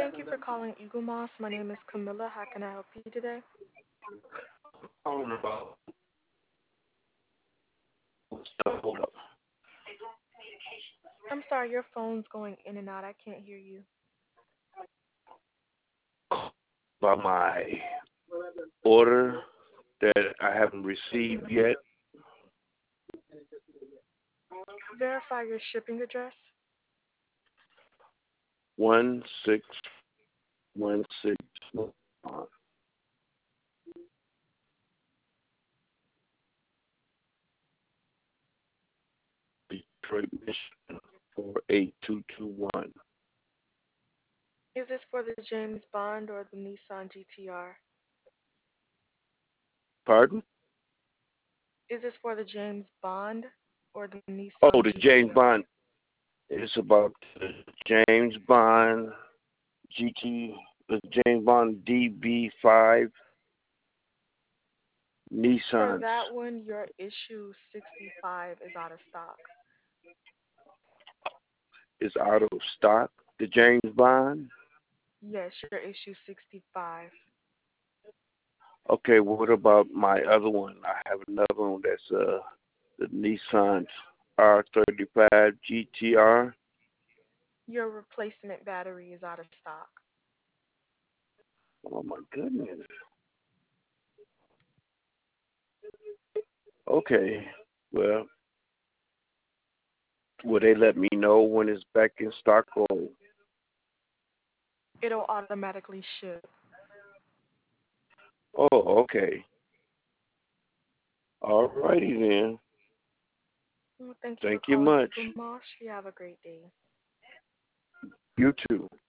Thank you for calling Eagle Moss. My name is Camilla. How can I help you today? Calling about. Hold up. I'm sorry, your phone's going in and out. I can't hear you. About my order that I haven't received yet. Verify your shipping address. 1616 Detroit, Michigan 48221. Is this for the James Bond or the Nissan GTR? Pardon? Is this for the James Bond or the Oh, Nissan the James GTR? Bond. It's about the James Bond the James Bond DB5 For Nissans. that one, your issue 65 is out of stock. Is out of stock. The James Bond. Yes, your issue 65. Okay, what about my other one? I have another one that's the Nissan R35 GTR. Your replacement battery is out of stock. Oh my goodness. Okay, well, will they let me know when it's back in stock? Or It'll automatically ship. oh, okay. All righty then. Well, thank you for Thank you calling much. Eagle Moss. You have a great day. You too.